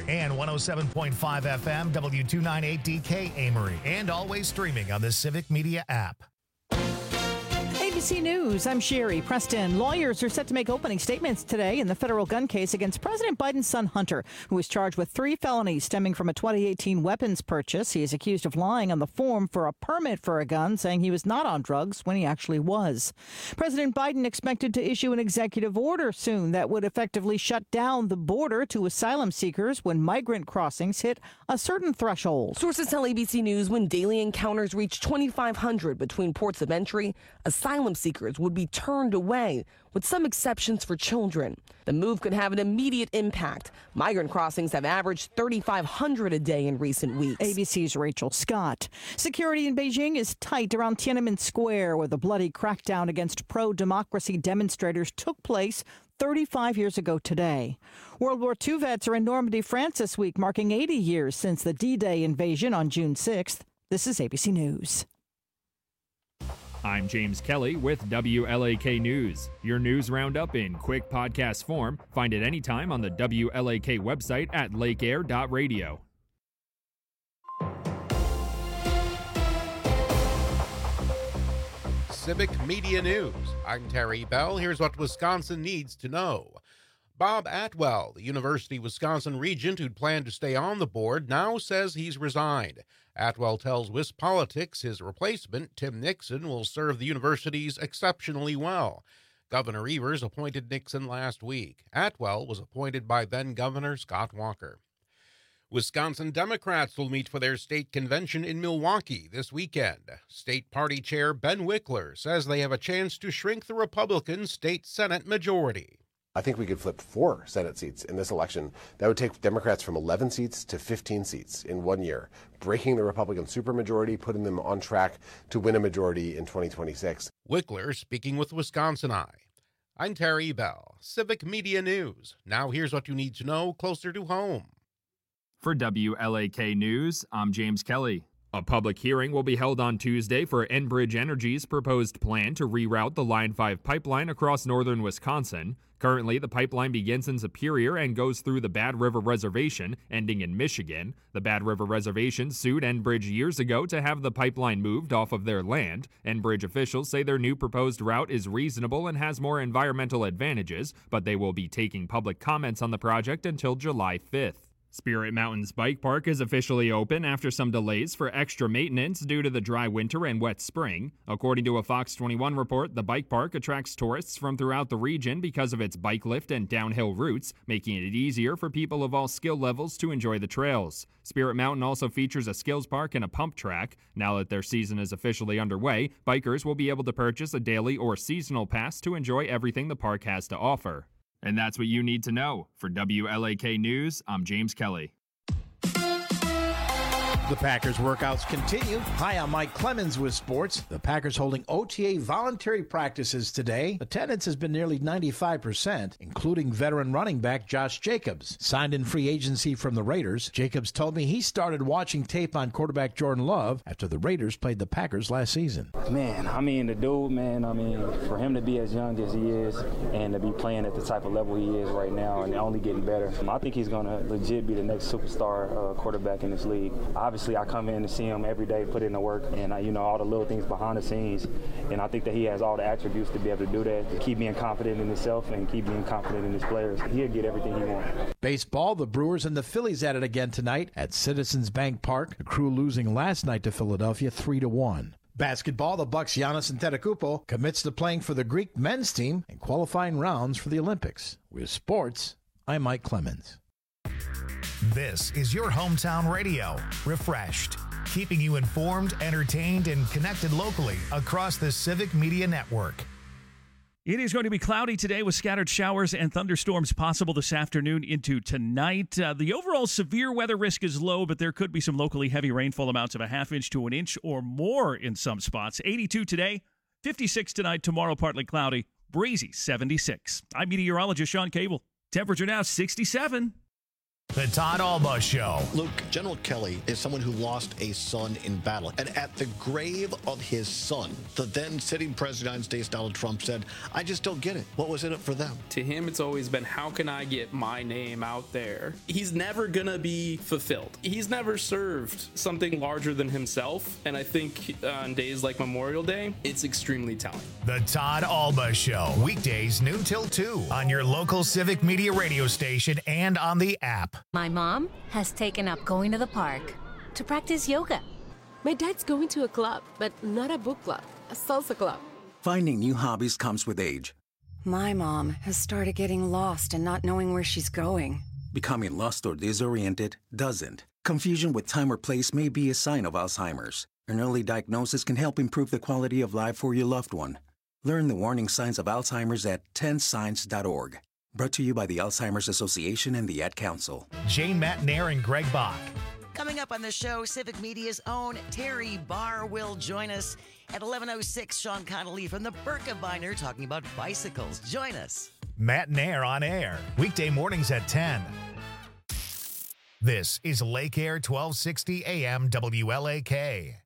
and 107.5 FM W298DK Amory, and always streaming on the Civic Media app. ABC News, I'm Sherry Preston. Lawyers are set to make opening statements today in the federal gun case against President Biden's son Hunter, who is charged with 3 felonies stemming from a 2018 weapons purchase. He is accused of lying on the form for a permit for a gun, saying he was not on drugs when he actually was. President Biden expected to issue an executive order soon that would effectively shut down the border to asylum seekers when migrant crossings hit a certain threshold. Sources tell ABC News when daily encounters reach 2,500 between ports of entry, asylum seekers would be turned away, with some exceptions for children. The move could have an immediate impact. Migrant crossings have averaged 3,500 a day in recent weeks. ABC's Rachel Scott. Security in Beijing is tight around Tiananmen Square, where the bloody crackdown against pro-democracy demonstrators took place 35 years ago today. World War II vets are in Normandy, France this week, marking 80 years since the D-Day invasion on June 6th. This is ABC News. I'm James Kelly with WLAK News. Your news roundup in quick podcast form. Find it anytime on the WLAK website at lakeair.radio. Civic Media News. I'm Terry Bell. Here's what Wisconsin needs to know. Bob Atwell, the University of Wisconsin regent who'd planned to stay on the board, now says he's resigned. Atwell tells WisPolitics his replacement, Tim Nixon, will serve the universities exceptionally well. Governor Evers appointed Nixon last week. Atwell was appointed by then-Governor Scott Walker. Wisconsin Democrats will meet for their state convention in Milwaukee this weekend. State Party Chair Ben Wickler says they have a chance to shrink the Republican state Senate majority. I think we could flip 4 Senate seats in this election. That would take Democrats from 11 seats to 15 seats in 1 year, breaking the Republican supermajority, putting them on track to win a majority in 2026. Wickler speaking with Wisconsin Eye. I'm Terry Bell, Civic Media News. Now here's what you need to know closer to home. For WLAK News, I'm James Kelly. A public hearing will be held on Tuesday for Enbridge Energy's proposed plan to reroute the Line 5 pipeline across northern Wisconsin. Currently, the pipeline begins in Superior and goes through the Bad River Reservation, ending in Michigan. The Bad River Reservation sued Enbridge years ago to have the pipeline moved off of their land. Enbridge officials say their new proposed route is reasonable and has more environmental advantages, but they will be taking public comments on the project until July 5th. Spirit Mountains Bike Park is officially open after some delays for extra maintenance due to the dry winter and wet spring. According to a Fox 21 report, the bike park attracts tourists from throughout the region because of its bike lift and downhill routes, making it easier for people of all skill levels to enjoy the trails. Spirit Mountain also features a skills park and a pump track. Now that their season is officially underway, bikers will be able to purchase a daily or seasonal pass to enjoy everything the park has to offer. And that's what you need to know. For WLAK News, I'm James Kelly. The Packers workouts continue. Hi, I'm Mike Clemens with sports. The Packers holding OTA voluntary practices today. Attendance has been nearly 95%, including veteran running back Josh Jacobs. Signed in free agency from the Raiders, Jacobs told me he started watching tape on quarterback Jordan Love after the Raiders played the Packers last season. The dude, for him to be as young as he is and to be playing at the type of level he is right now and only getting better, I think he's going to legit be the next superstar quarterback in this league. Obviously, I come in to see him every day, put in the work, and all the little things behind the scenes. And I think that he has all the attributes to be able to do that, to keep being confident in himself and keep being confident in his players. He'll get everything he wants. Baseball, the Brewers and the Phillies at it again tonight at Citizens Bank Park. The Crew losing last night to Philadelphia 3-1. Basketball, the Bucks' Giannis Antetokounmpo commits to playing for the Greek men's team in qualifying rounds for the Olympics. With sports, I'm Mike Clemens. This is your hometown radio, Refreshed, keeping you informed, entertained, and connected locally across the Civic Media Network. It is going to be cloudy today with scattered showers and thunderstorms possible this afternoon into tonight. The overall severe weather risk is low, but there could be some locally heavy rainfall amounts of a half inch to an inch or more in some spots. 82 today, 56 tonight, tomorrow partly cloudy, breezy 76. I'm meteorologist Sean Cable. Temperature now 67. The Todd Alba Show. Luke, General Kelly is someone who lost a son in battle. And at the grave of his son, the then sitting President of the United States, Donald Trump, said, I just don't get it. What was in it for them? To him, it's always been, how can I get my name out there? He's never going to be fulfilled. He's never served something larger than himself. And I think on days like Memorial Day, it's extremely telling. The Todd Alba Show. Weekdays noon till 2 on your local Civic Media radio station and on the app. My mom has taken up going to the park to practice yoga. My dad's going to a club, but not a book club, a salsa club. Finding new hobbies comes with age. My mom has started getting lost and not knowing where she's going. Becoming lost or disoriented doesn't. Confusion with time or place may be a sign of Alzheimer's. An early diagnosis can help improve the quality of life for your loved one. Learn the warning signs of Alzheimer's at 10signs.org. Brought to you by the Alzheimer's Association and the Ad Council. Jane Matnair and Greg Bach. Coming up on the show, Civic Media's own Terry Barr will join us. At 11:06, Sean Connolly from the Birkebeiner talking about bicycles. Join us. Matnair on air, weekday mornings at 10. This is Lake Air 1260 AM WLAK. Hey,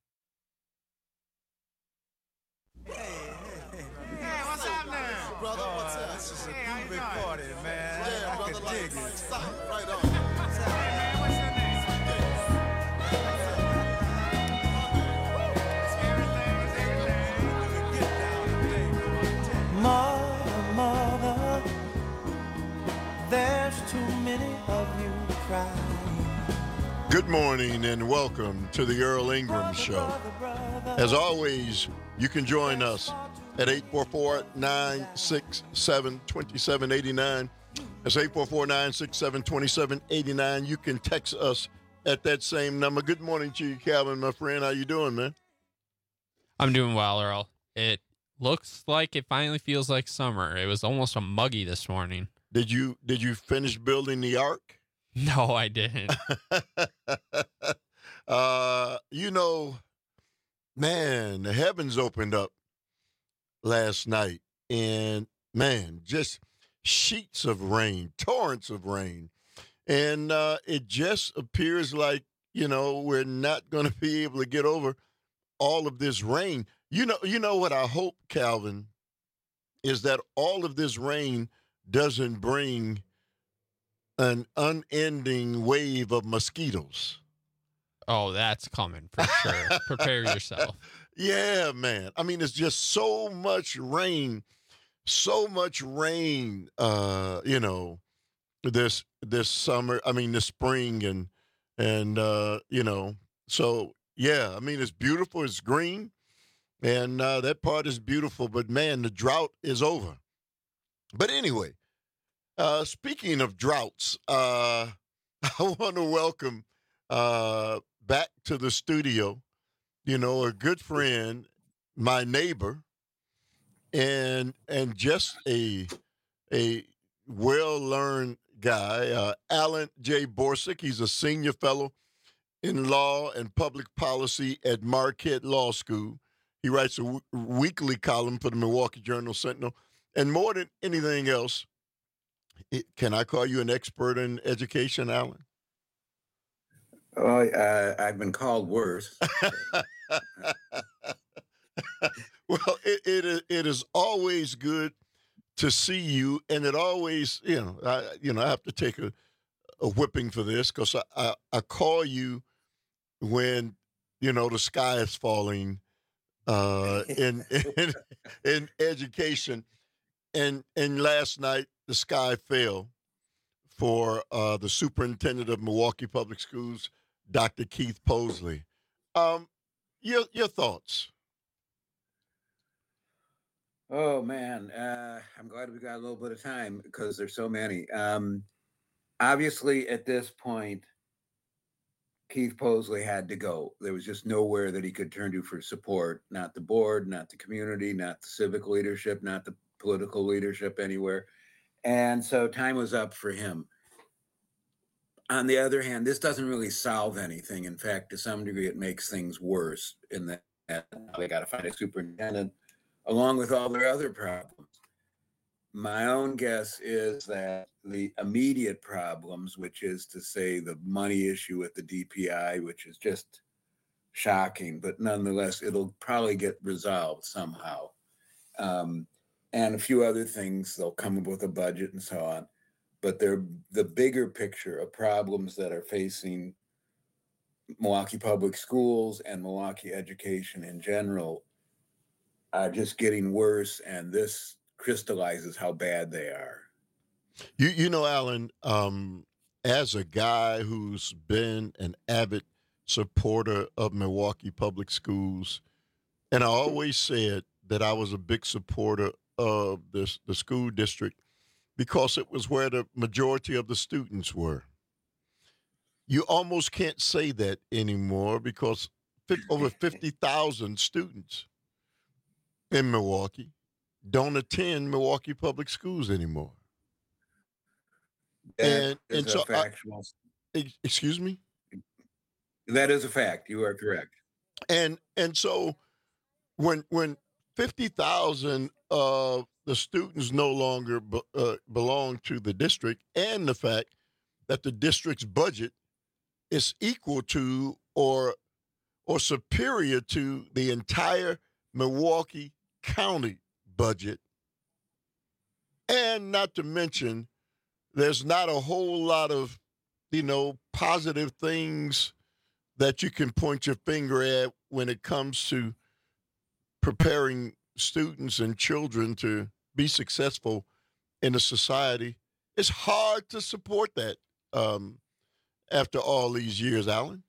what's up now? Brother, what's up? This is a big party, man. Yeah, I can dig it. Right on. Hey, man, what's your name? Mother, there's too many of you crying. Good morning and welcome to the Earl Ingram Show. As always, you can join us at 844-967-2789. That's 844-967-2789. You can text us at that same number. Good morning to you, Calvin, my friend. How you doing, man? I'm doing well, Earl. It looks like it finally feels like summer. It was almost a muggy this morning. Did you finish building the ark? No, I didn't. Man, the heavens opened up last night, and man, just sheets of rain, torrents of rain. And it just appears like, we're not going to be able to get over all of this rain. You know what I hope, Calvin, is that all of this rain doesn't bring an unending wave of mosquitoes. Oh, that's coming for sure. Prepare yourself. Yeah, man. I mean, it's just so much rain, this summer, this spring and so yeah, I mean, it's beautiful, it's green, and that part is beautiful, but man, the drought is over. But anyway, speaking of droughts, I want to welcome back to the studio, a good friend, my neighbor, and just a well-learned guy, Alan J. Borsick. He's a senior fellow in law and public policy at Marquette Law School. He writes a weekly column for the Milwaukee Journal-Sentinel. And more than anything else, can I call you an expert in education, Alan? Oh, I've been called worse. Well, it is always good to see you, and it always, I have to take a whipping for this because I call you when the sky is falling in education, and last night the sky fell for the superintendent of Milwaukee Public Schools, Dr. Keith Posley. Your thoughts? Oh, man. I'm glad we got a little bit of time because there's so many. Obviously, at this point, Keith Posley had to go. There was just nowhere that he could turn to for support, not the board, not the community, not the civic leadership, not the political leadership anywhere. And so time was up for him. On the other hand, this doesn't really solve anything. In fact, to some degree, it makes things worse in that they got to find a superintendent along with all their other problems. My own guess is that the immediate problems, which is to say the money issue with the DPI, which is just shocking, but nonetheless, it'll probably get resolved somehow. And a few other things, they'll come up with a budget and so on. But they're the bigger picture of problems that are facing Milwaukee Public Schools and Milwaukee education in general are just getting worse, and this crystallizes how bad they are. You know, Alan, as a guy who's been an avid supporter of Milwaukee Public Schools, and I always said that I was a big supporter of the school district because it was where the majority of the students were. You almost can't say that anymore because over 50,000 students in Milwaukee don't attend Milwaukee Public Schools anymore. That is and a so, factual. excuse me? That is a fact. You are correct. And so when 50,000 of the students no longer belong to the district, and the fact that the district's budget is equal to or superior to the entire Milwaukee County budget, and not to mention there's not a whole lot of, positive things that you can point your finger at when it comes to preparing students and children to be successful in a society. It's hard to support that after all these years, Alan.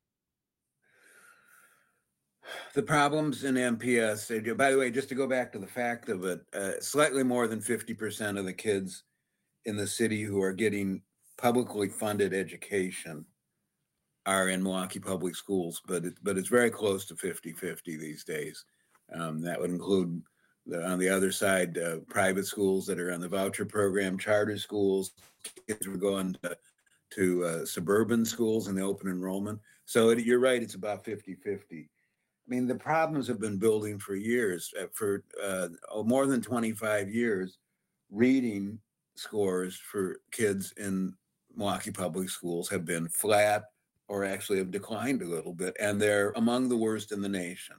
The problems in MPS, by the way, just to go back to the fact of it, slightly more than 50% of the kids in the city who are getting publicly funded education are in Milwaukee Public Schools, but it's very close to 50-50 these days. That would include, on the other side, private schools that are on the voucher program, charter schools. Kids were going to suburban schools in the open enrollment. So you're right, it's about 50-50. I mean, the problems have been building for years, for more than 25 years. Reading scores for kids in Milwaukee Public Schools have been flat or actually have declined a little bit, and they're among the worst in the nation.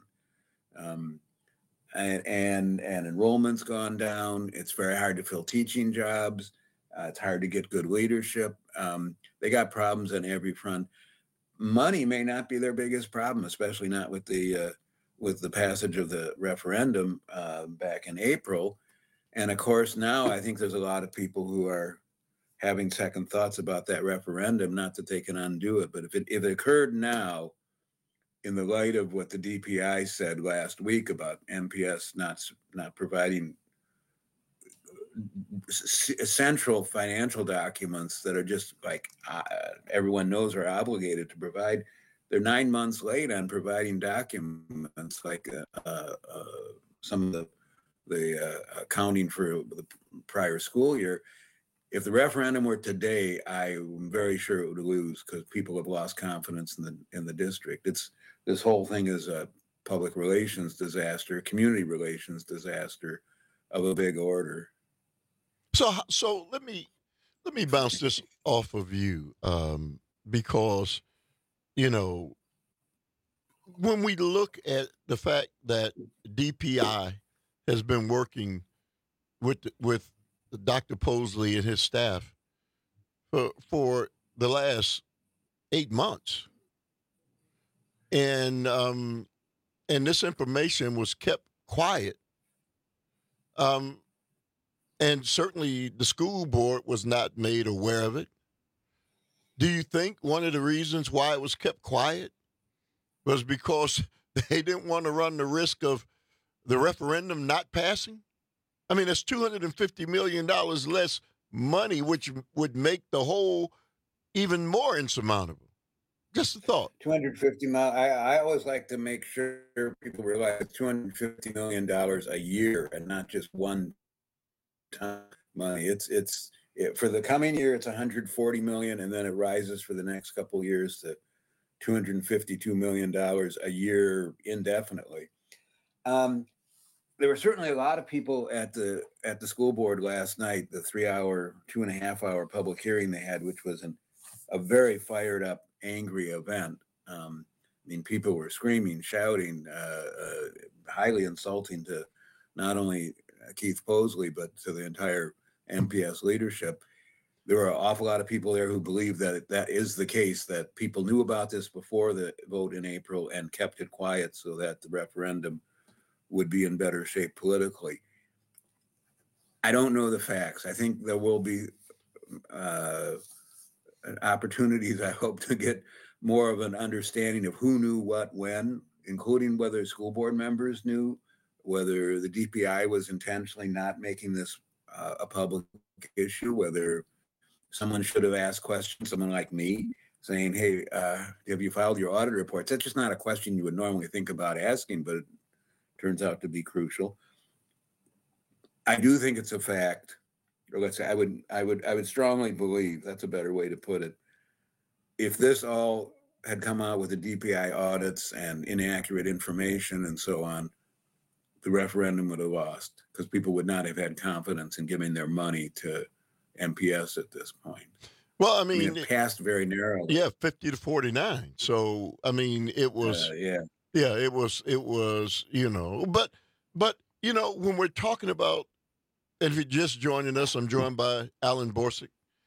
And enrollment's gone down. It's very hard to fill teaching jobs. It's hard to get good leadership. They got problems on every front. Money may not be their biggest problem, especially not with the passage of the referendum back in April. And of course, now I think there's a lot of people who are having second thoughts about that referendum. Not that they can undo it, but if it occurred now, in the light of what the DPI said last week about MPS not providing essential financial documents that are just like everyone knows are obligated to provide. They're 9 months late on providing documents like some of the accounting for the prior school year. If the referendum were today, I'm very sure it would lose because people have lost confidence in the district. This whole thing is a public relations disaster, community relations disaster of a big order. So let me bounce this off of you because, when we look at the fact that DPI has been working with Dr. Posley and his staff for the last 8 months, and this information was kept quiet. And certainly the school board was not made aware of it. Do you think one of the reasons why it was kept quiet was because they didn't want to run the risk of the referendum not passing? I mean, it's $250 million less money, which would make the whole even more insurmountable. Just a thought. 250 million. I always like to make sure people realize $250 million a year and not just one time money. It's for the coming year, it's 140 million, and then it rises for the next couple of years to $252 million a year indefinitely. there were certainly a lot of people at the school board last night, the 2.5-hour public hearing they had, which was a very fired up, angry event. I mean, people were screaming, shouting, highly insulting to not only Keith Posley, but to the entire MPS leadership. There were an awful lot of people there who believe that that is the case, that people knew about this before the vote in April and kept it quiet so that the referendum would be in better shape politically. I don't know the facts. I think there will be opportunities, I hope, to get more of an understanding of who knew what when, including whether school board members knew, whether the DPI was intentionally not making this a public issue, whether someone should have asked questions, someone like me, saying, hey, have you filed your audit reports? That's just not a question you would normally think about asking, but it turns out to be crucial. I do think it's a fact, or let's say I would strongly believe, that's a better way to put it, if this all had come out with the DPI audits and inaccurate information and so on, the referendum would have lost because people would not have had confidence in giving their money to MPS at this point. Well, I mean it passed very narrowly. Yeah, 50-49. So, I mean, it was, it was, you know, but, you know, when we're talking about, and if you're just joining us, I'm joined by Alan Borsig,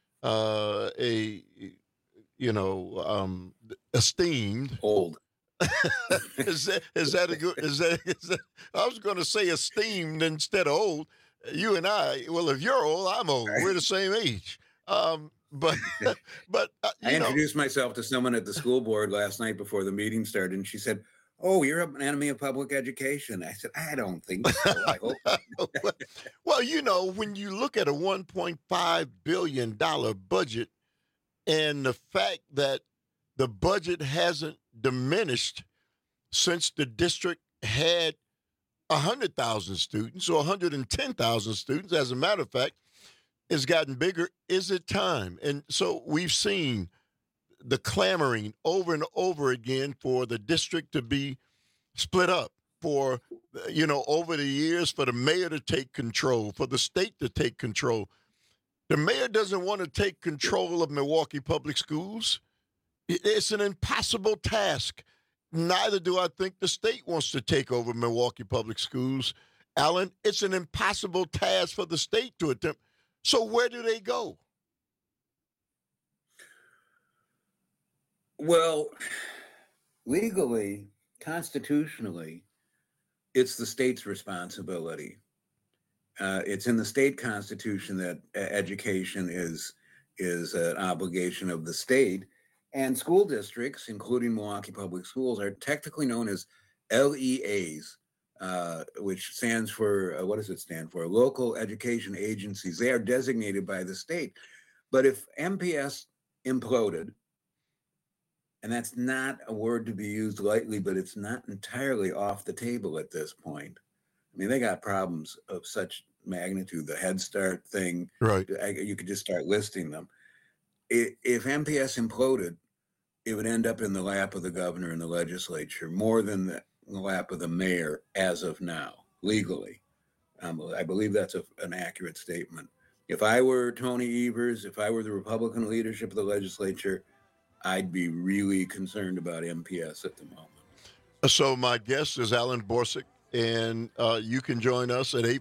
esteemed. Old. Is that a good, is that, I was going to say esteemed instead of old. You and I, well, if you're old, I'm old. We're the same age. But I introduced myself to someone at the school board last night before the meeting started, and she said, "Oh, you're an enemy of public education." I said, "I don't think so. I hope." Well, you know, when you look at a $1.5 billion budget and the fact that the budget hasn't diminished since the district had 100,000 students or 110,000 students, as a matter of fact, it's gotten bigger. Is it time? And so we've seen the clamoring over and over again for the district to be split up, for, you know, over the years, for the mayor to take control, for the state to take control. The mayor doesn't want to take control of Milwaukee Public Schools. It's an impossible task. Neither do I think the state wants to take over Milwaukee Public Schools. Alan, it's an impossible task for the state to attempt. So where do they go? Well, legally, constitutionally, it's the state's responsibility. It's in the state constitution that education is an obligation of the state. And school districts, including Milwaukee Public Schools, are technically known as LEAs, which stands for, what does it stand for? Local Education Agencies. They are designated by the state. But if MPS imploded, and that's not a word to be used lightly, but it's not entirely off the table at this point. I mean, they got problems of such magnitude, the Head Start thing. Right. You could just start listing them. If MPS imploded, it would end up in the lap of the governor and the legislature more than the lap of the mayor as of now, legally. I believe that's an accurate statement. If I were Tony Evers, if I were the Republican leadership of the legislature, I'd be really concerned about MPS at the moment. So my guest is Alan Borsig, and you can join us at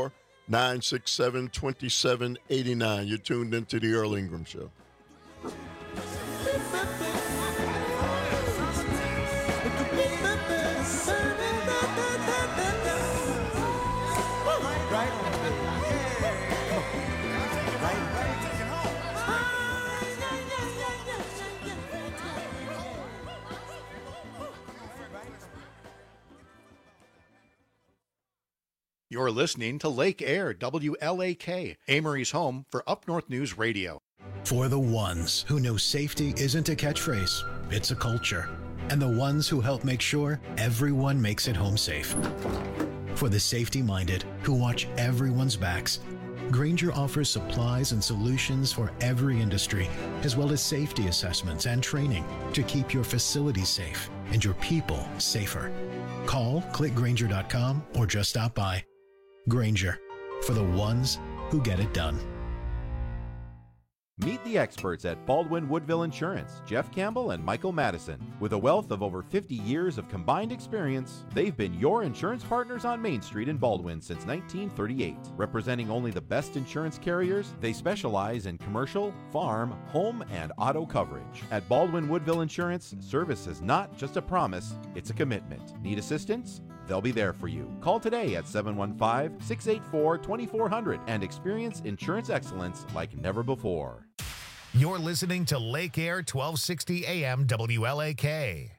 844-967-2789. You're tuned into the Earl Ingram Show. You're listening to Lake Air, WLAK, Amory's home for Up North News Radio. For the ones who know safety isn't a catchphrase, it's a culture. And the ones who help make sure everyone makes it home safe. For the safety-minded who watch everyone's backs, Grainger offers supplies and solutions for every industry, as well as safety assessments and training to keep your facilities safe. and your people safer. Call, click Grainger.com, or just stop by. Grainger, for the ones who get it done. Meet the experts at Baldwin Woodville Insurance, Jeff Campbell and Michael Madison. With a wealth of over 50 years of combined experience, they've been your insurance partners on Main Street in Baldwin since 1938. Representing only the best insurance carriers, they specialize in commercial, farm, home, and auto coverage. At Baldwin Woodville Insurance, service is not just a promise, it's a commitment. Need assistance? They'll be there for you. Call today at 715-684-2400 and experience insurance excellence like never before. You're listening to Lake Air 1260 AM WLAK.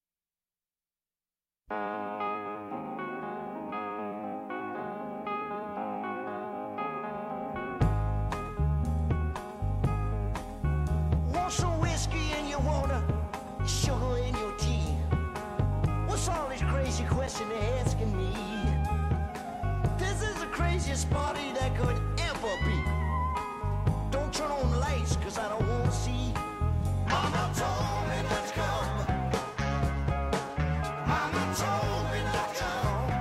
Want some whiskey in your water, sugar in your tea? What's all this crazy question they're asking me? This is the craziest party that could ever be. Don't turn on the lights, cause I don't wanna see. Mama told me not to come. Mama told me not to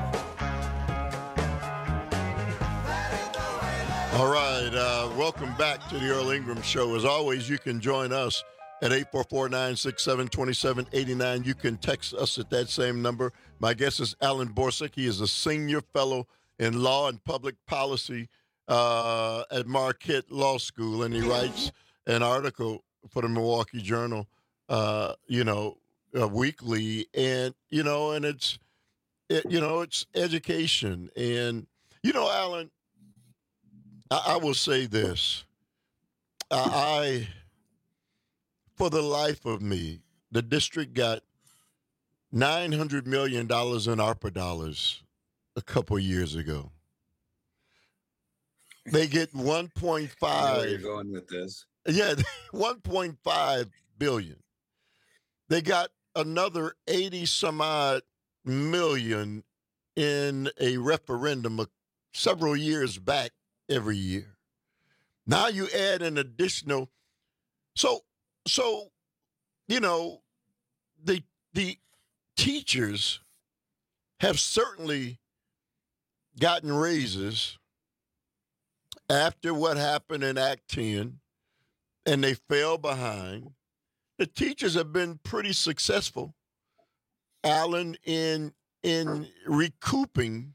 come. All right, welcome back to the Earl Ingram Show. As always, you can join us at 844-967-2789. You can text us at that same number. My guest is Alan Borsig. He is a senior fellow in law and public policy at Marquette Law School, and he writes an article for the Milwaukee Journal, weekly, and it's education. And Alan, I will say this: I for the life of me, the district got $900 million in ARPA dollars a couple years ago. They get 1.5. I know where you're going with this. Yeah, 1.5 billion. They got another 80 some odd million in a referendum several years back every year. Now you add an additional. So the teachers have certainly gotten raises after what happened in Act 10, and they fell behind. The teachers have been pretty successful, Alan, in recouping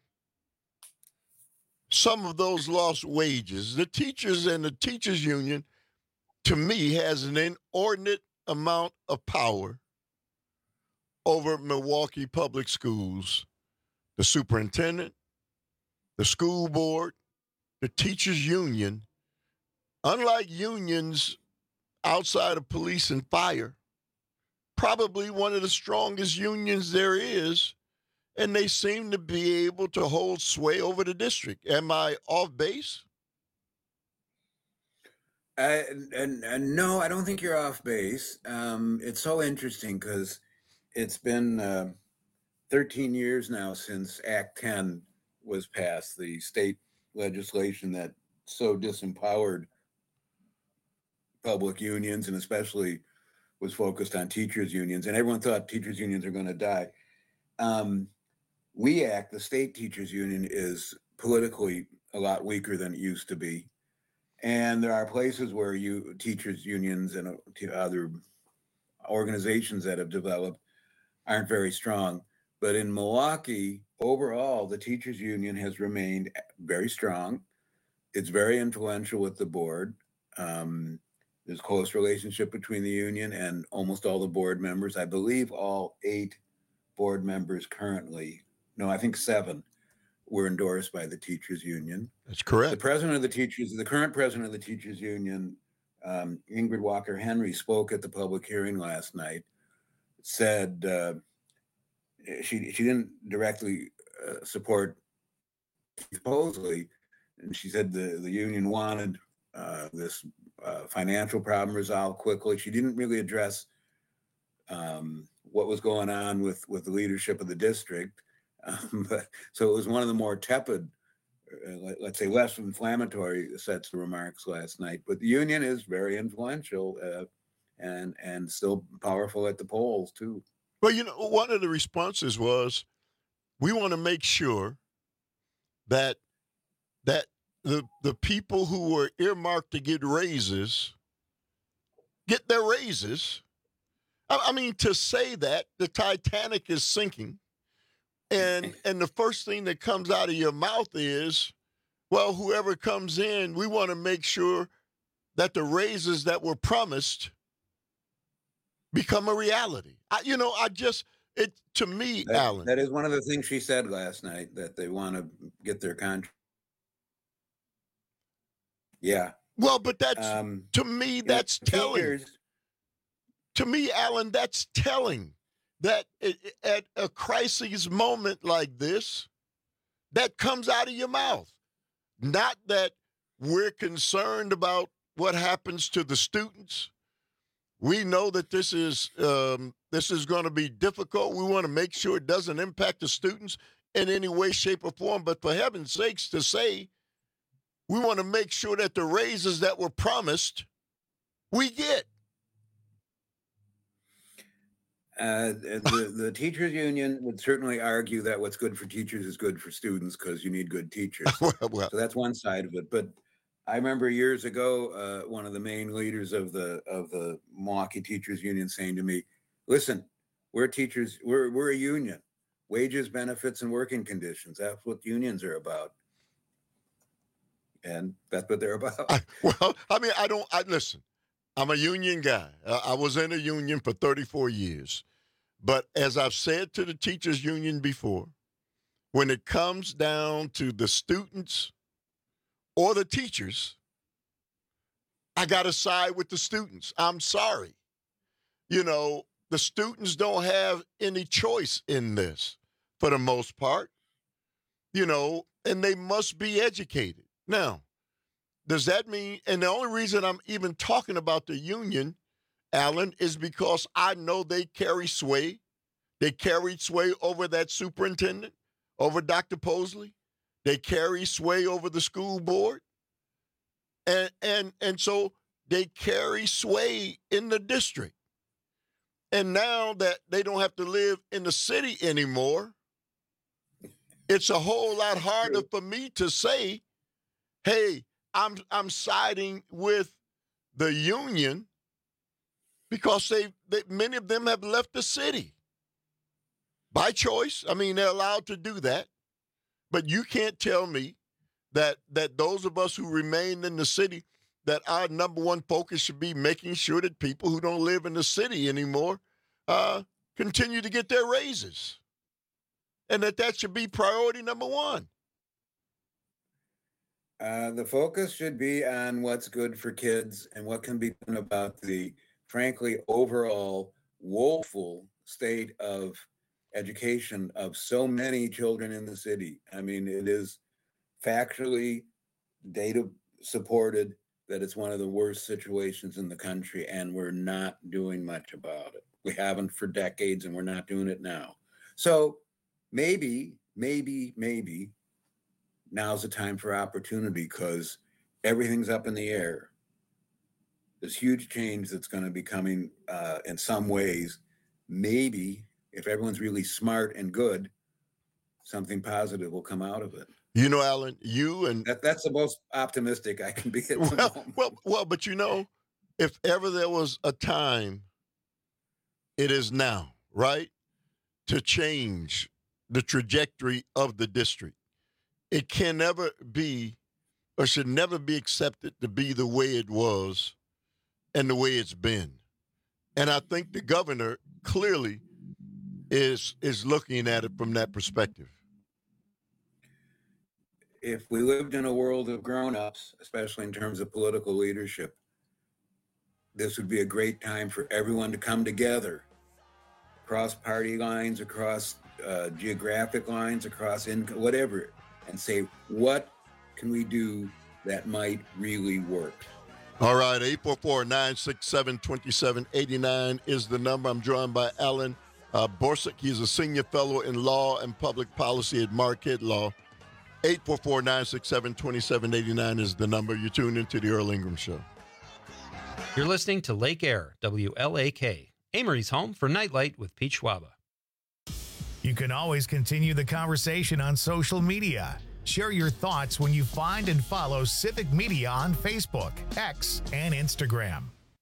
some of those lost wages. The teachers and the teachers union, to me, has an inordinate amount of power over Milwaukee Public Schools, the superintendent, the school board, the teachers union. Unlike unions outside of police and fire, probably one of the strongest unions there is, and they seem to be able to hold sway over the district. Am I off base? No, I don't think you're off base. It's so interesting because it's been 13 years now since Act 10 was passed, the state legislation that so disempowered public unions and especially was focused on teachers unions. And everyone thought teachers unions are going to die. WEAC, the state teachers union, is politically a lot weaker than it used to be. And there are places where teachers unions and other organizations that have developed aren't very strong. But in Milwaukee, overall, the teachers union has remained very strong. It's very influential with the board. There's a close relationship between the union and almost all the board members. I believe all 8 board members currently, no, I think 7 were endorsed by the teachers union. That's correct. The current president of the teachers union, Ingrid Walker Henry, spoke at the public hearing last night, said she didn't directly support Mosley, and she said the union wanted this financial problem resolved quickly. She didn't really address what was going on with the leadership of the district. So it was one of the more tepid, let's say less inflammatory sets of remarks last night. But the union is very influential and still powerful at the polls too. Well, one of the responses was, we want to make sure that the people who were earmarked to get raises get their raises. I mean, to say that the Titanic is sinking, and the first thing that comes out of your mouth is, well, whoever comes in, we want to make sure that the raises that were promised become a reality. To me, Alan. That is one of the things she said last night, that they want to get their contract. Yeah. Well, but that's, to me, that's telling. To me, Alan, that's telling that at a crisis moment like this, that comes out of your mouth. Not that we're concerned about what happens to the students. We know that this is going to be difficult. We want to make sure it doesn't impact the students in any way, shape, or form. But for heaven's sakes, to say we want to make sure that the raises that were promised, we get. The teachers union would certainly argue that what's good for teachers is good for students, because you need good teachers. So that's one side of it. But I remember years ago, one of the main leaders of the Milwaukee Teachers Union saying to me, "Listen, we're teachers. We're a union. Wages, benefits, and working conditions. That's what unions are about." And that's what they're about. Listen. I'm a union guy. I was in a union for 34 years. But as I've said to the teachers union before, when it comes down to the students or the teachers, I got to side with the students. I'm sorry. The students don't have any choice in this for the most part, and they must be educated. Now, does that mean, and the only reason I'm even talking about the union, Alan, is because I know they carry sway. They carried sway over that superintendent, over Dr. Posley. They carry sway over the school board. And so they carry sway in the district. And now that they don't have to live in the city anymore, it's a whole lot harder for me to say, hey, I'm siding with the union, because many of them have left the city by choice. I mean, they're allowed to do that. But you can't tell me that those of us who remain in the city, that our number one focus should be making sure that people who don't live in the city anymore continue to get their raises, and that should be priority number one. The focus should be on what's good for kids and what can be done about the, frankly, overall woeful state of education of so many children in the city. I mean, it is factually data supported that it's one of the worst situations in the country, and we're not doing much about it. We haven't for decades, and we're not doing it now. So maybe now's the time for opportunity, because everything's up in the air. There's huge change that's going to be coming in some ways. Maybe if everyone's really smart and good, something positive will come out of it. Alan, that's the most optimistic I can be at the moment. But if ever there was a time, it is now, right, to change the trajectory of the district. It can never be, or should never be accepted to be the way it was and the way it's been. And I think the governor clearly is looking at it from that perspective. If we lived in a world of grown-ups, especially in terms of political leadership, this would be a great time for everyone to come together across party lines, across geographic lines, across income, whatever, and say, what can we do that might really work? All right, 844-967-2789 is the number. I'm joined by Alan Borsuk. He's a senior fellow in law and public policy at Marquette Law. 844-967-2789 is the number. You tune into the Earl Ingram Show. You're listening to Lake Air, WLAK, Amory's home for Nightlight with Pete Schwaba. You can always continue the conversation on social media. Share your thoughts when you find and follow Civic Media on Facebook, X, and Instagram.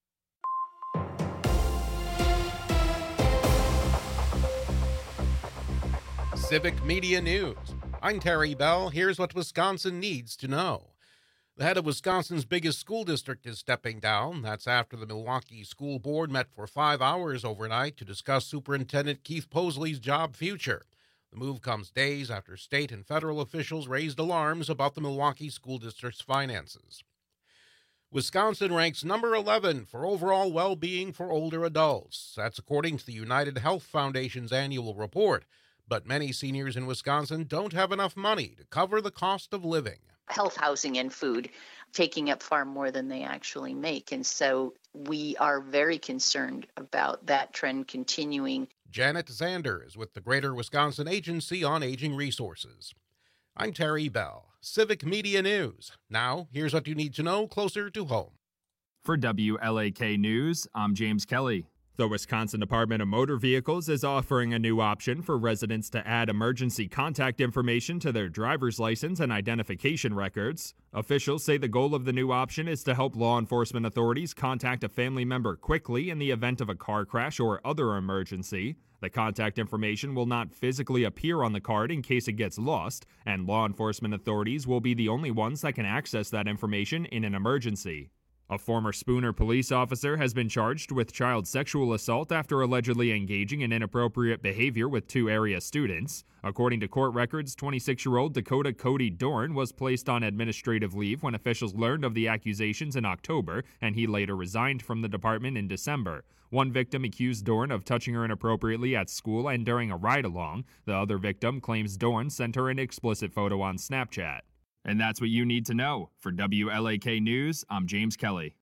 Civic Media News. I'm Terry Bell. Here's what Wisconsin needs to know. The head of Wisconsin's biggest school district is stepping down. That's after the Milwaukee School Board met for 5 hours overnight to discuss Superintendent Keith Posley's job future. The move comes days after state and federal officials raised alarms about the Milwaukee School District's finances. Wisconsin ranks number 11 for overall well-being for older adults. That's according to the United Health Foundation's annual report. But many seniors in Wisconsin don't have enough money to cover the cost of living. Health, housing, and food taking up far more than they actually make. And so we are very concerned about that trend continuing. Janet Zander is with the Greater Wisconsin Agency on Aging Resources. I'm Terry Bell, Civic Media News. Now, here's what you need to know closer to home. For WLAK News, I'm James Kelly. The Wisconsin Department of Motor Vehicles is offering a new option for residents to add emergency contact information to their driver's license and identification records. Officials say the goal of the new option is to help law enforcement authorities contact a family member quickly in the event of a car crash or other emergency. The contact information will not physically appear on the card in case it gets lost, and law enforcement authorities will be the only ones that can access that information in an emergency. A former Spooner police officer has been charged with child sexual assault after allegedly engaging in inappropriate behavior with 2 area students. According to court records, 26-year-old Dakota Cody Dorn was placed on administrative leave when officials learned of the accusations in October, and he later resigned from the department in December. One victim accused Dorn of touching her inappropriately at school and during a ride-along. The other victim claims Dorn sent her an explicit photo on Snapchat. And that's what you need to know. For WLAK News, I'm James Kelly.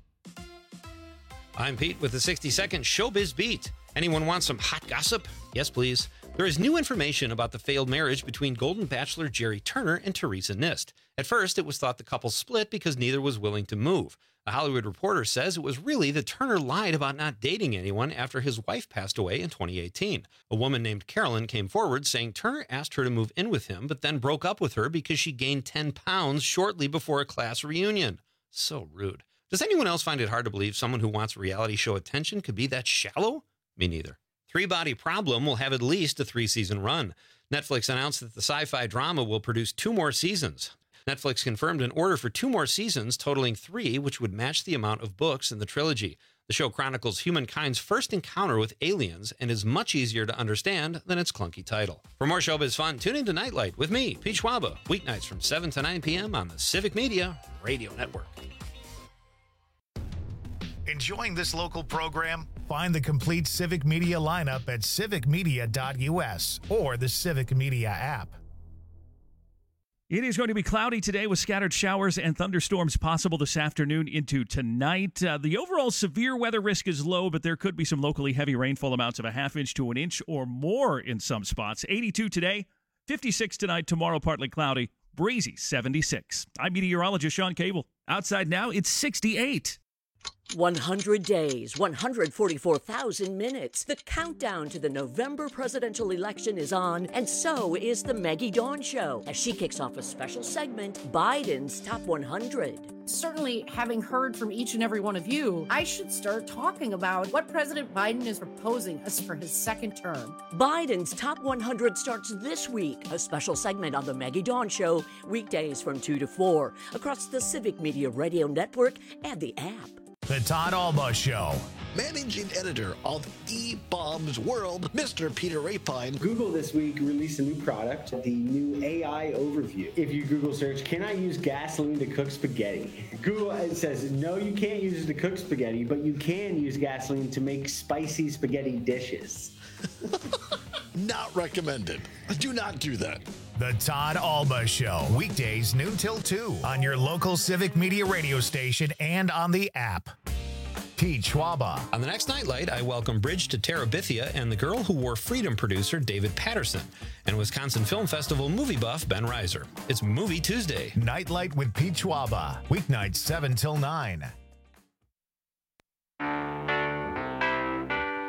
I'm Pete with the 60-second Showbiz Beat. Anyone want some hot gossip? Yes, please. There is new information about the failed marriage between Golden Bachelor Jerry Turner and Teresa Nist. At first, it was thought the couple split because neither was willing to move. A Hollywood Reporter says it was really that Turner lied about not dating anyone after his wife passed away in 2018. A woman named Carolyn came forward saying Turner asked her to move in with him, but then broke up with her because she gained 10 pounds shortly before a class reunion. So rude. Does anyone else find it hard to believe someone who wants reality show attention could be that shallow? Me neither. Three Body Problem will have at least a 3-season run. Netflix announced that the sci-fi drama will produce 2 more seasons. Netflix confirmed an order for 2 more seasons, totaling 3, which would match the amount of books in the trilogy. The show chronicles humankind's first encounter with aliens and is much easier to understand than its clunky title. For more showbiz fun, tune into Nightlight with me, Pete Schwaba, weeknights from 7 to 9 p.m. on the Civic Media Radio Network. Enjoying this local program? Find the complete Civic Media lineup at civicmedia.us or the Civic Media app. It is going to be cloudy today with scattered showers and thunderstorms possible this afternoon into tonight. The overall severe weather risk is low, but there could be some locally heavy rainfall amounts of a ½ inch to an inch or more in some spots. 82 today, 56 tonight, tomorrow partly cloudy, breezy 76. I'm meteorologist Sean Cable. Outside now, it's 68. 100 days, 144,000 minutes. The countdown to the November presidential election is on, and so is the Maggie Dawn Show, as she kicks off a special segment, Biden's Top 100. Certainly, having heard from each and every one of you, I should start talking about what President Biden is proposing us for his second term. Biden's Top 100 starts this week, a special segment on the Maggie Dawn Show, weekdays from 2 to 4, across the Civic Media Radio Network and the app. The Todd Alba Show. Managing editor of eBaum's World, Mr. Peter Rapine. Google this week released a new product, the new AI Overview. If you Google search, can I use gasoline to cook spaghetti? Google says, no, you can't use it to cook spaghetti, but you can use gasoline to make spicy spaghetti dishes. Not recommended. Do not do that. The Todd Alba Show, weekdays noon till 2 on your local Civic Media radio station and on the app. Pete Schwaba. On the next Nightlight, I welcome Bridge to Terabithia and the Girl Who Wore Freedom producer David Patterson and Wisconsin Film Festival movie buff Ben Reiser. It's Movie Tuesday. Nightlight with Pete Schwaba, weeknights 7 till 9.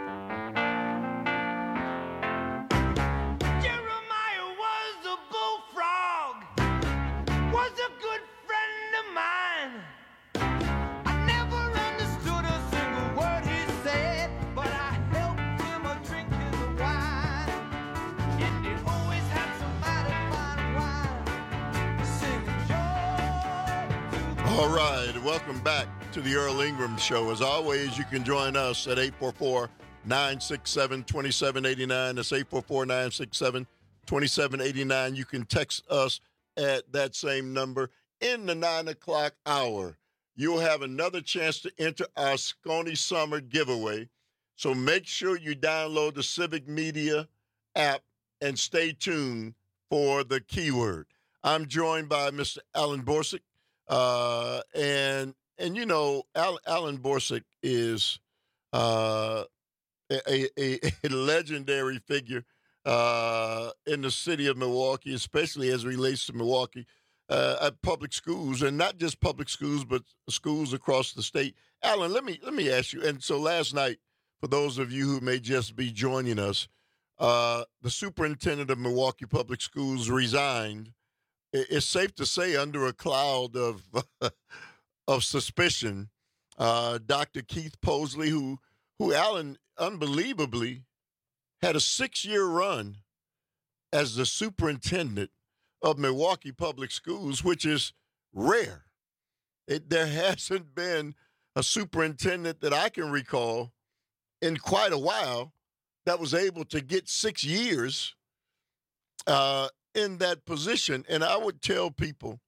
All right, welcome back to the Earl Ingram Show. As always, you can join us at 844-967-2789. That's 844-967-2789. You can text us at that same number. In the 9 o'clock hour, you'll have another chance to enter our Scony Summer giveaway. So make sure you download the Civic Media app and stay tuned for the keyword. I'm joined by Mr. Alan Borsig. And you know, Alan Borsig is a legendary figure in the city of Milwaukee, especially as it relates to Milwaukee, at public schools, and not just public schools, but schools across the state. Alan, let me ask you. And so last night, for those of you who may just be joining us, the superintendent of Milwaukee Public Schools resigned. It's safe to say under a cloud of suspicion. Dr. Keith Posley, who Alan unbelievably had a 6-year run as the superintendent of Milwaukee Public Schools, which is rare. There hasn't been a superintendent that I can recall in quite a while that was able to get 6 years in that position. And I would tell people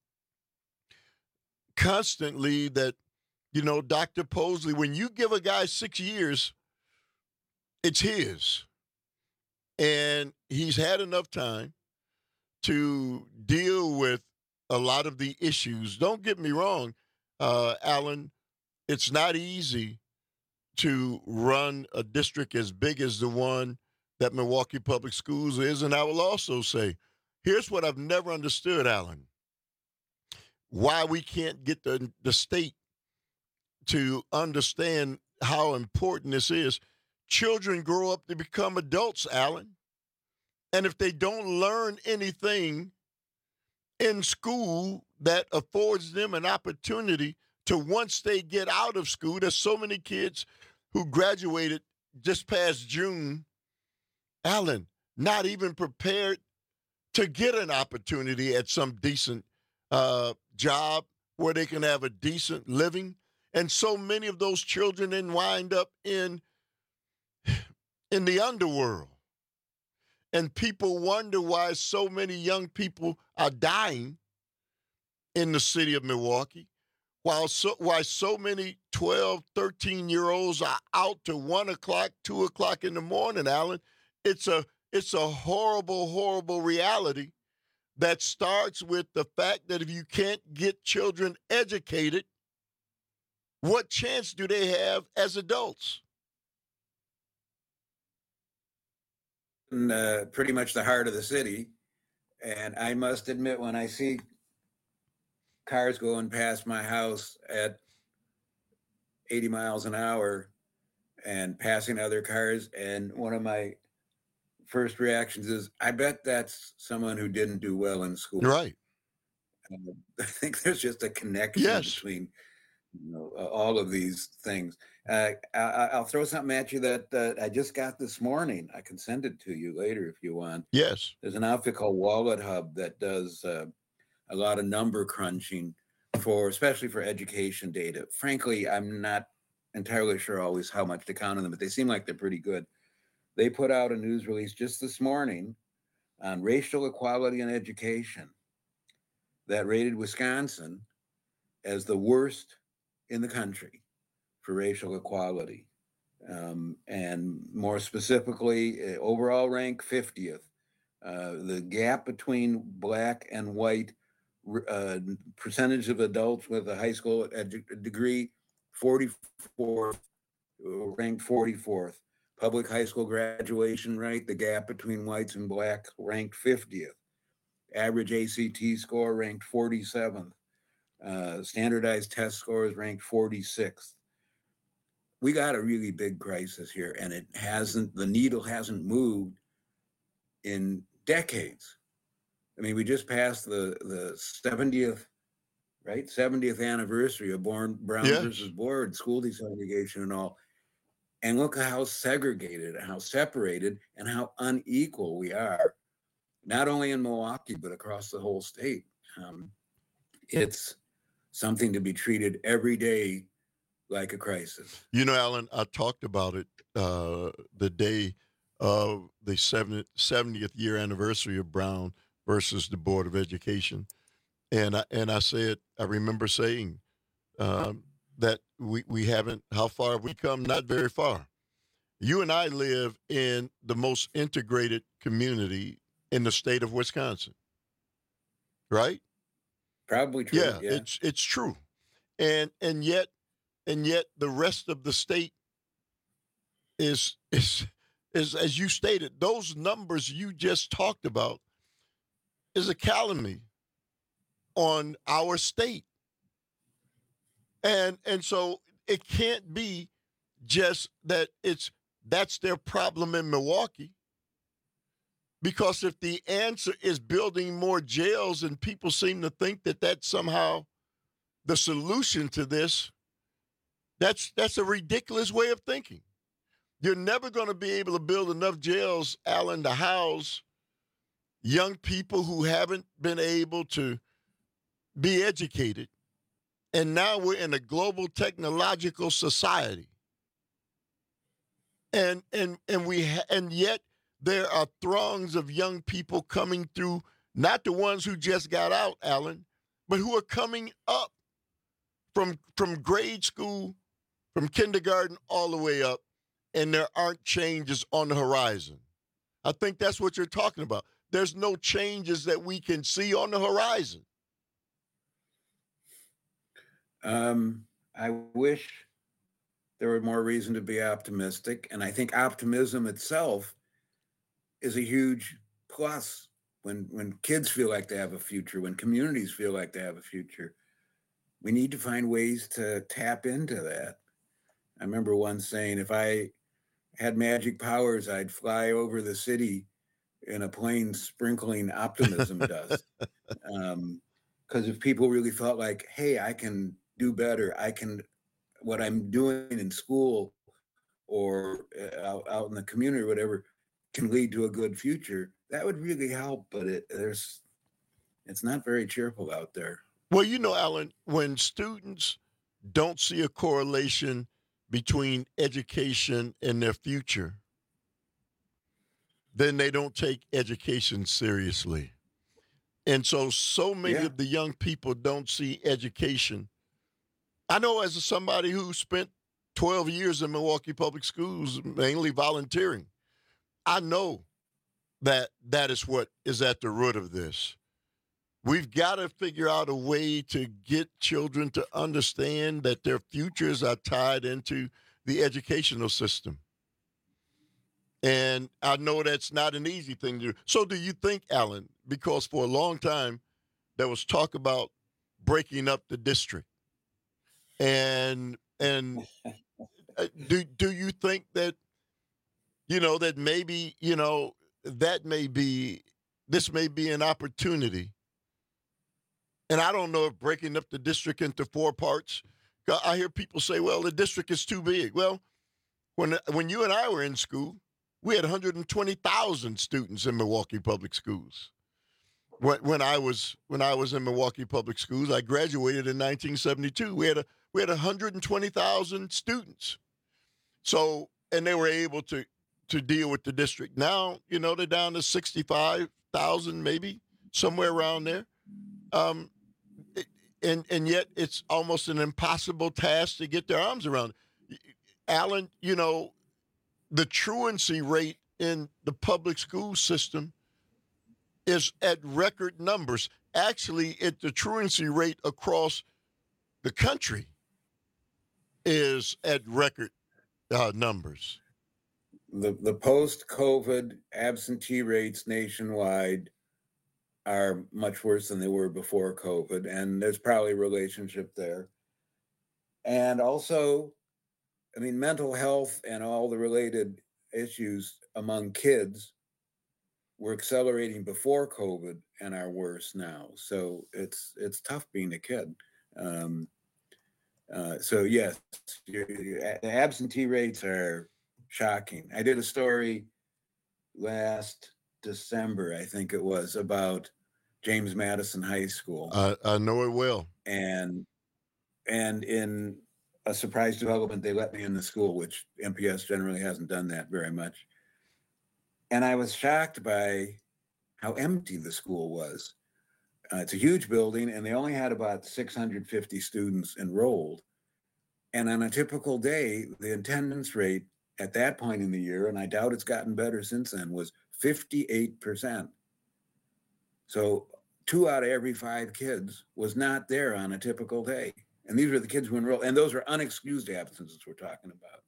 constantly that, you know, Dr. Posley, when you give a guy 6 years, it's his. And he's had enough time to deal with a lot of the issues. Don't get me wrong, Alan, it's not easy to run a district as big as the one that Milwaukee Public Schools is. And I will also say, here's what I've never understood, Alan, why we can't get the state to understand how important this is. Children grow up to become adults, Alan. And if they don't learn anything in school that affords them an opportunity to, once they get out of school, there's so many kids who graduated just past June, Alan, not even prepared to get an opportunity at some decent job where they can have a decent living. And so many of those children then wind up in the underworld. And people wonder why so many young people are dying in the city of Milwaukee, why so many 12, 13-year-olds are out to 1 o'clock, 2 o'clock in the morning, Alan. It's a horrible, horrible reality that starts with the fact that if you can't get children educated, what chance do they have as adults? Pretty much the heart of the city. And I must admit, when I see cars going past my house at 80 miles an hour and passing other cars, and one of my first reactions is, I bet that's someone who didn't do well in school. Right. I think there's just a connection between all of these things. I'll throw something at you that I just got this morning. I can send it to you later if you want. Yes. There's an outfit called Wallet Hub that does a lot of number crunching especially for education data. Frankly, I'm not entirely sure always how much to count on them, but they seem like they're pretty good. They put out a news release just this morning on racial equality in education that rated Wisconsin as the worst in the country for racial equality. And more specifically, overall rank 50th. The gap between black and white percentage of adults with a high school degree, 44th, ranked 44th. Public high school graduation rate, the gap between whites and black, ranked 50th. Average ACT score ranked 47th. Standardized test scores ranked 46th. We got a really big crisis here, and the needle hasn't moved in decades. I mean, we just passed the 70th, right? 70th anniversary of Brown versus Board, school desegregation and all. And look at how segregated and how separated and how unequal we are, not only in Milwaukee, but across the whole state. It's something to be treated every day like a crisis. You know, Alan, I talked about it the day of the 70th year anniversary of Brown versus the Board of Education. And I said, I remember saying that we haven't, how far have we come? Not very far. You and I live in the most integrated community in the state of Wisconsin, right? Probably true. Yeah. It's true. And yet the rest of the state is as you stated, those numbers you just talked about is a calumny on our state. And so it can't be just that that's their problem in Milwaukee. Because if the answer is building more jails and people seem to think that that's somehow the solution to this, that's a ridiculous way of thinking. You're never going to be able to build enough jails, Alan, to house young people who haven't been able to be educated. And now we're in a global technological society. And yet there are throngs of young people coming through, not the ones who just got out, Alan, but who are coming up from grade school, from kindergarten all the way up, and there aren't changes on the horizon. I think that's what you're talking about. There's no changes that we can see on the horizon. I wish there were more reason to be optimistic. And I think optimism itself is a huge plus when kids feel like they have a future, when communities feel like they have a future. We need to find ways to tap into that. I remember once saying, if I had magic powers, I'd fly over the city in a plane sprinkling optimism dust. Because if people really felt like, hey, I can do better, what I'm doing in school or out in the community or whatever can lead to a good future, that would really help. But it's not very cheerful out there. Well, you know, Alan, when students don't see a correlation between education and their future, then they don't take education seriously. And so many of the young people don't see education. I know as somebody who spent 12 years in Milwaukee Public Schools, mainly volunteering, I know that is what is at the root of this. We've got to figure out a way to get children to understand that their futures are tied into the educational system. And I know that's not an easy thing to do. So do you think, Alan, because for a long time there was talk about breaking up the district, and do you think that, that maybe, this may be an opportunity? And I don't know if breaking up the district into 4 parts, I hear people say, well, the district is too big. Well, when you and I were in school, we had 120,000 students in Milwaukee Public Schools. When I was in Milwaukee Public Schools, I graduated in 1972. We had 120,000 students. So, and they were able to deal with the district. Now, they're down to 65,000, maybe somewhere around there. And yet it's almost an impossible task to get their arms around. Alan, the truancy rate in the public school system is at record numbers. Actually, the truancy rate across the country is at record numbers. The post-COVID absentee rates nationwide are much worse than they were before COVID, and there's probably a relationship there. And also, mental health and all the related issues among kids were accelerating before COVID and are worse now. So it's tough being a kid. So yes, the absentee rates are shocking. I did a story last December, I think it was, about James Madison High School. I know it well. And And in a surprise development, they let me in the school, which MPS generally hasn't done that very much. And I was shocked by how empty the school was. It's a huge building, and they only had about 650 students enrolled. And on a typical day, the attendance rate at that point in the year, and I doubt it's gotten better since then, was 58%. So 2 out of every 5 kids was not there on a typical day. And these were the kids who enrolled, and those are unexcused absences we're talking about.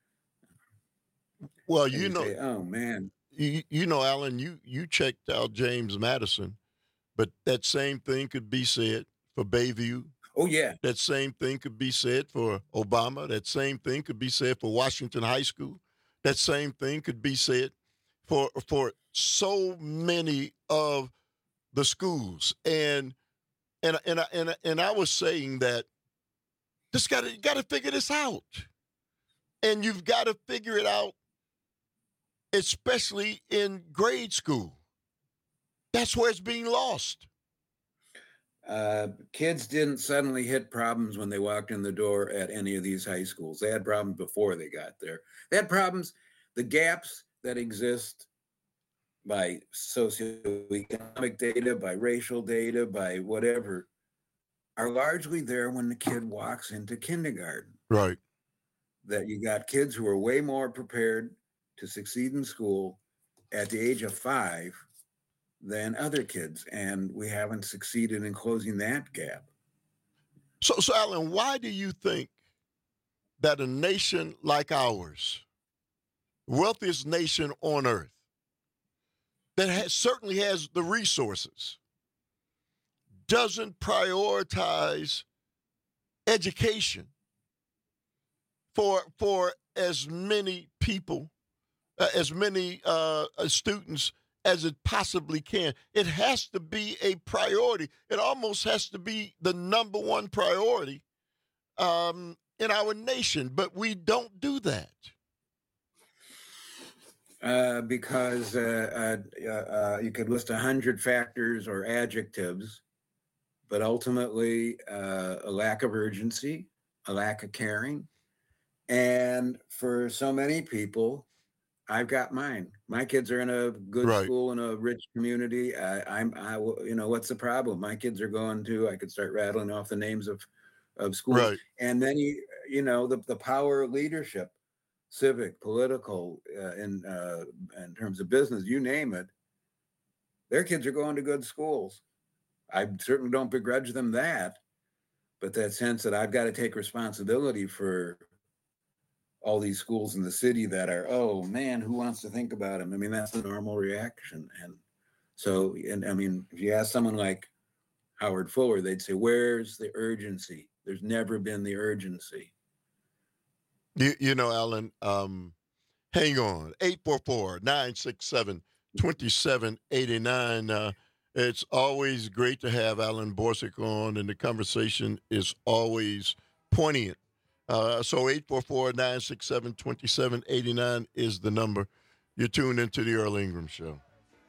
Well, And you know, say, oh man, you know, Alan, you checked out James Madison, but that same thing could be said for Bayview. Oh yeah, that same thing could be said for Obama. That same thing could be said for Washington High School. That same thing could be said for so many of the schools. And I was saying that you got to figure this out, and you've got to figure it out, especially in grade school. That's where it's being lost. Kids didn't suddenly hit problems when they walked in the door at any of these high schools. They had problems before they got there. They had problems. The gaps that exist by socioeconomic data, by racial data, by whatever, are largely there when the kid walks into kindergarten. Right. That you got kids who are way more prepared to succeed in school at the age of 5 than other kids, and we haven't succeeded in closing that gap. So Alan, why do you think that a nation like ours, wealthiest nation on earth, that certainly has the resources, doesn't prioritize education for as many people, as many students as it possibly can? It has to be a priority. It almost has to be the number one priority in our nation, but we don't do that. Because you could list 100 factors or adjectives, but ultimately a lack of urgency, a lack of caring. And for so many people, I've got mine. My kids are in a good school in a rich community. You know, what's the problem? My kids are going to, I could start rattling off the names of schools. Right. And then, you know, the power of leadership, civic, political, in terms of business, you name it, their kids are going to good schools. I certainly don't begrudge them that, but that sense that I've got to take responsibility for all these schools in the city that are, oh man, who wants to think about them? I mean, that's the normal reaction. And so, I mean, if you ask someone like Howard Fuller, they'd say, where's the urgency? There's never been the urgency. You know, Alan, hang on, 844-967-2789. It's always great to have Alan Borsig on, and the conversation is always poignant. So 844-967-2789 is the number. You're tuned into the Earl Ingram Show.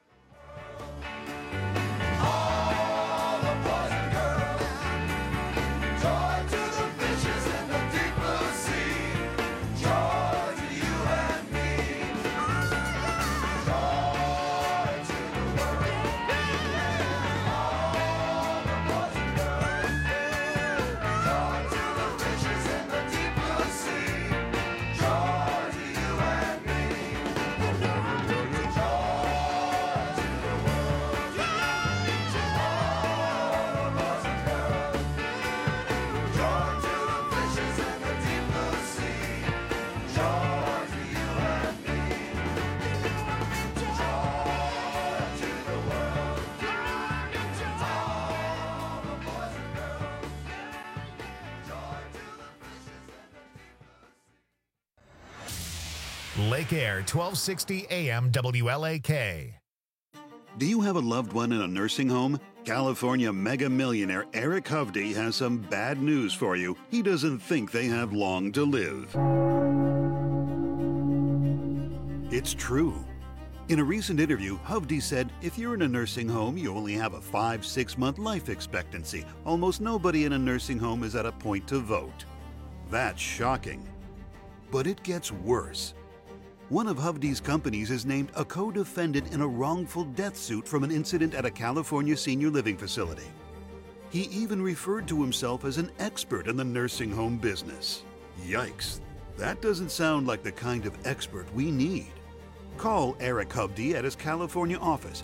Lake Air, 1260 AM WLAK. Do you have a loved one in a nursing home? California mega millionaire Eric Hovde has some bad news for you. He doesn't think they have long to live. It's true. In a recent interview, Hovde said, if you're in a nursing home, you only have a 5-6 month life expectancy. Almost nobody in a nursing home is at a point to vote. That's shocking. But it gets worse. One of Hovde's companies is named a co-defendant in a wrongful death suit from an incident at a California senior living facility. He even referred to himself as an expert in the nursing home business. Yikes. That doesn't sound like the kind of expert we need. Call Eric Hovde at his California office,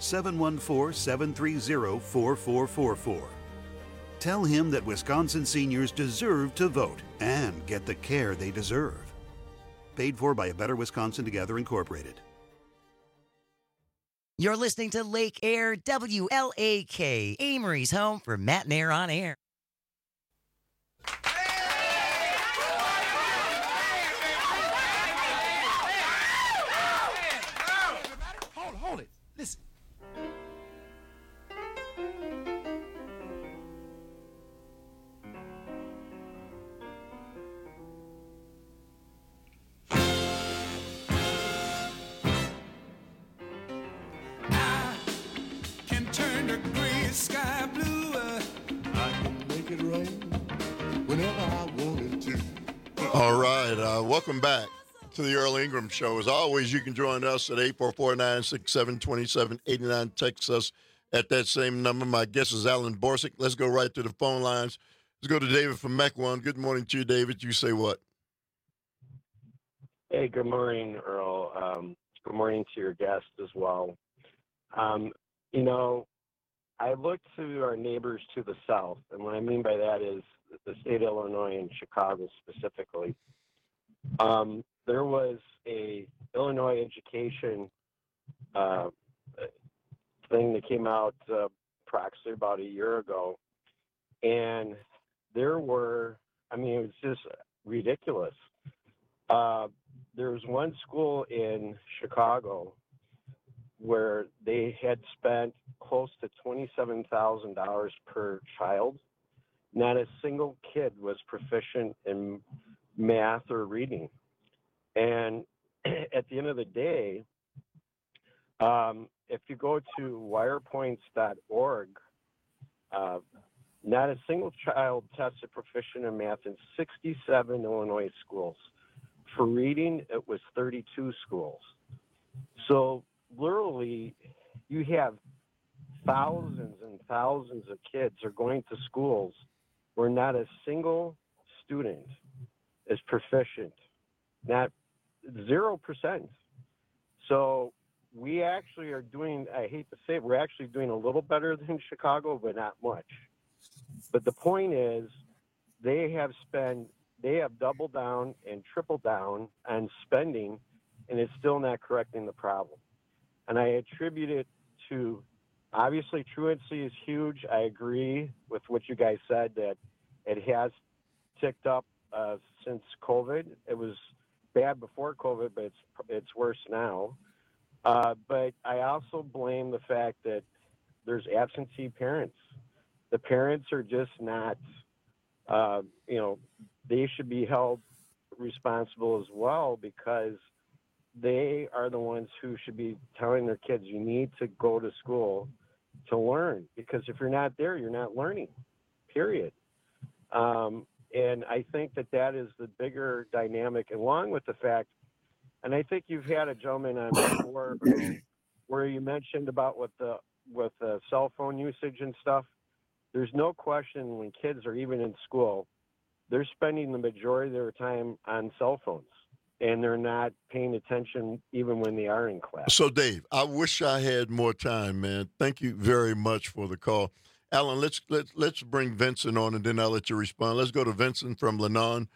714-730-4444. Tell him that Wisconsin seniors deserve to vote and get the care they deserve. Paid for by A Better Wisconsin Together, Incorporated. You're listening to Lake Air WLAK, Amory's home for Matt and Air on Air. Hold it. Listen. Sky blue, I can make it rain whenever I wanted to. All right, welcome back to the Earl Ingram Show. As always, you can join us at 844-967-2789. Text us at that same number. My guest is Alan Borsig. Let's go right to the phone lines. Let's go to David from Mequon. Good morning to you, David. You say what? Hey, good morning, Earl. Good morning to your guest as well. You know, I look to our neighbors to the south, and what I mean by that is the state of Illinois and Chicago specifically. There was a Illinois education thing that came out approximately about a year ago, and there were, I mean, it was just ridiculous. There was one school in Chicago where they had spent close to $27,000 per child. Not a single kid was proficient in math or reading. And at the end of the day, if you go to wirepoints.org, not a single child tested proficient in math in 67 Illinois schools. For reading, it was 32 schools. So literally, you have thousands and thousands of kids are going to schools where not a single student is proficient, not 0%. So we actually are doing, I hate to say it, we're actually doing a little better than Chicago, but not much. But the point is, they have doubled down and tripled down on spending, and it's still not correcting the problem. And I attribute it to, obviously, truancy is huge. I agree with what you guys said, that it has ticked up since COVID. It was bad before COVID, but it's worse now. But I also blame the fact that there's absentee parents. The parents are just not, they should be held responsible as well, because they are the ones who should be telling their kids, you need to go to school to learn, because if you're not there, you're not learning, period. And I think that is the bigger dynamic, along with the fact, and I think you've had a gentleman on before where you mentioned about with the cell phone usage and stuff. There's no question when kids are even in school, they're spending the majority of their time on cell phones, and they're not paying attention even when they are in class. So, Dave, I wish I had more time, man. Thank you very much for the call. Alan, let's bring Vincent on, and then I'll let you respond. Let's go to Vincent from Lannon.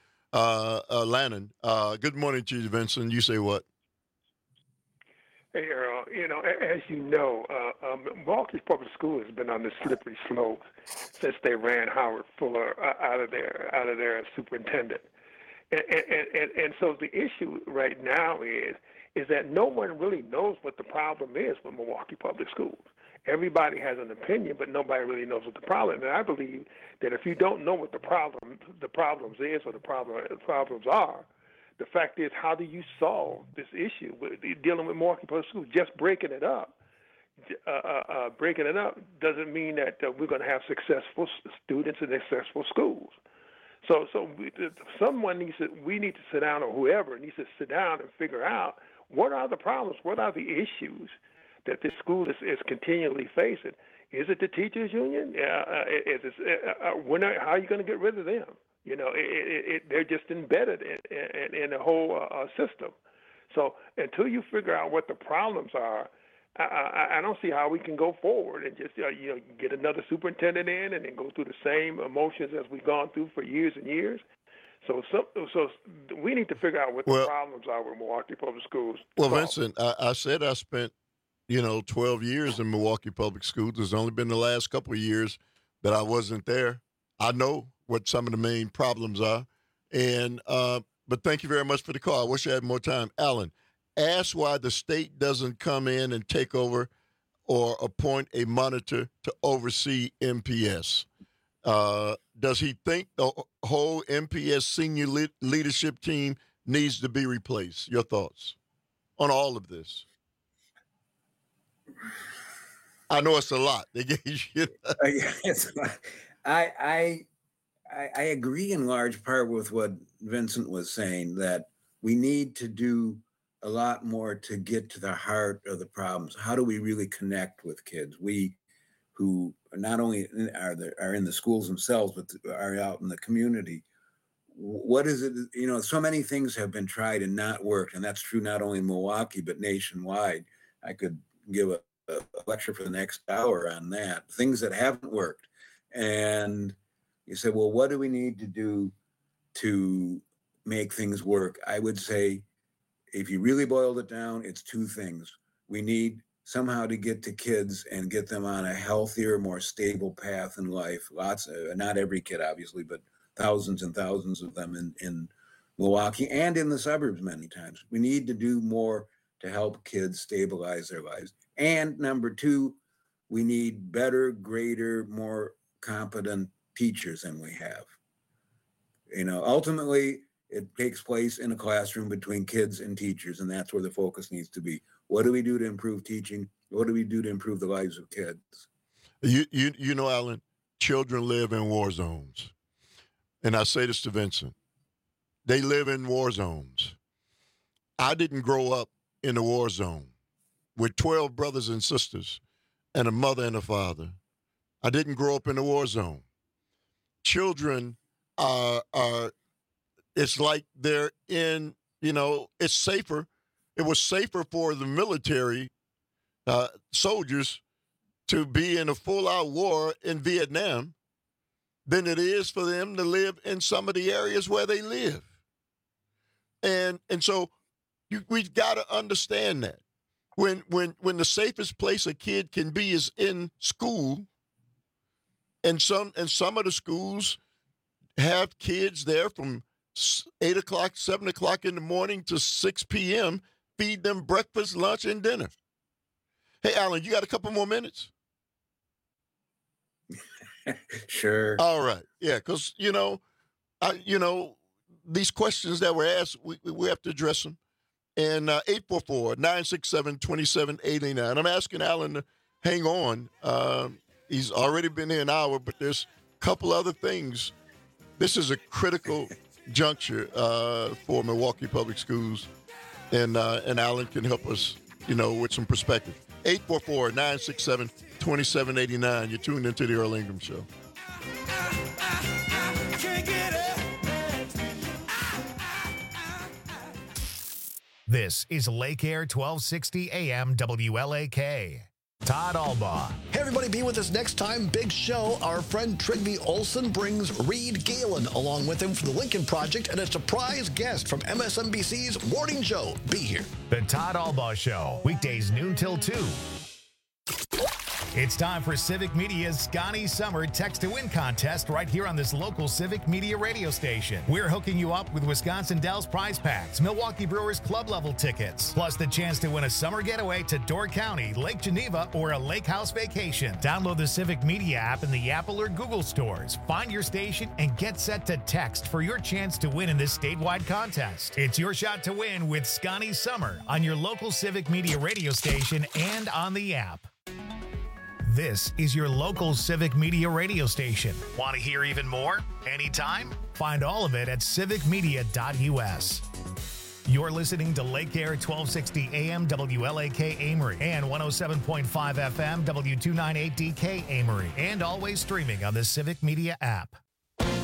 Good morning to you, Vincent. You say what? Hey, Earl. As you know, Milwaukee's public school has been on this slippery slope since they ran Howard Fuller out of their superintendent. And so the issue right now is that no one really knows what the problem is with Milwaukee Public Schools. Everybody has an opinion, but nobody really knows what the problem is. And I believe that if you don't know what the problems is or the problems are, The fact is, how do you solve this issue with dealing with Milwaukee Public Schools? Just breaking it up doesn't mean that we're going to have successful students and successful schools. So we need to sit down, or whoever needs to sit down and figure out what are the problems, what are the issues that this school is continually facing. Is it the teachers union? How are you going to get rid of them? You know, they're just embedded in the whole system. So until you figure out what the problems are, I don't see how we can go forward and just get another superintendent in and then go through the same emotions as we've gone through for years and years. So we need to figure out what the problems are with Milwaukee Public Schools. Well, Vincent, I said I spent 12 years in Milwaukee Public Schools. There's only been the last couple of years that I wasn't there. I know what some of the main problems are, but thank you very much for the call. I wish I had more time. Alan, ask why the state doesn't come in and take over or appoint a monitor to oversee MPS. Does he think the whole MPS senior leadership team needs to be replaced? Your thoughts on all of this? I know it's a lot. I agree in large part with what Vincent was saying, that we need to do a lot more to get to the heart of the problems. How do we really connect with kids? We who not only are in the schools themselves, but are out in the community. What is it? So many things have been tried and not worked, and that's true not only in Milwaukee, but nationwide. I could give a lecture for the next hour on that, things that haven't worked. And you say, well, what do we need to do to make things work? I would say, if you really boiled it down, it's two things. We need somehow to get to kids and get them on a healthier, more stable path in life. Not every kid, obviously, but thousands and thousands of them in Milwaukee and in the suburbs many times. We need to do more to help kids stabilize their lives. And number two, we need better, greater, more competent teachers than we have. Ultimately, it takes place in a classroom between kids and teachers, and that's where the focus needs to be. What do we do to improve teaching? What do we do to improve the lives of kids? Alan, children live in war zones. And I say this to Vincent. They live in war zones. I didn't grow up in a war zone with 12 brothers and sisters and a mother and a father. I didn't grow up in a war zone. Children are it's like they're in, it's safer. It was safer for the military soldiers to be in a full-out war in Vietnam than it is for them to live in some of the areas where they live. And so we've got to understand that. When the safest place a kid can be is in school, and some of the schools have kids there from 8 o'clock, 7 o'clock in the morning to 6 p.m., feed them breakfast, lunch, and dinner. Hey, Alan, you got a couple more minutes? Sure. All right. Yeah, because, these questions that were asked, we have to address them. And 844-967-2789. I'm asking Alan to hang on. He's already been here an hour, but there's a couple other things. This is a critical juncture for Milwaukee Public Schools, and Alan can help us, with some perspective. 844-967-2789. You're tuned into the Earl Ingram Show. This is Lake Air 1260 AM WLAK. Todd Albaugh. Hey, everybody, be with us next time. Big show. Our friend Trygve Olsen brings Reed Galen along with him for the Lincoln Project and a surprise guest from MSNBC's Morning Show. Be here. The Todd Albaugh Show, weekdays noon till 2. It's time for Civic Media's Scotty Summer Text to Win contest right here on this local Civic Media radio station. We're hooking you up with Wisconsin Dells prize packs, Milwaukee Brewers club level tickets, plus the chance to win a summer getaway to Door County, Lake Geneva, or a lake house vacation. Download the Civic Media app in the Apple or Google stores. Find your station and get set to text for your chance to win in this statewide contest. It's your shot to win with Scotty Summer on your local Civic Media radio station and on the app. This is your local Civic Media radio station. Want to hear even more? Anytime? Find all of it at civicmedia.us. You're listening to Lake Air 1260 AM WLAK Amory and 107.5 FM W298DK Amory, and always streaming on the Civic Media app.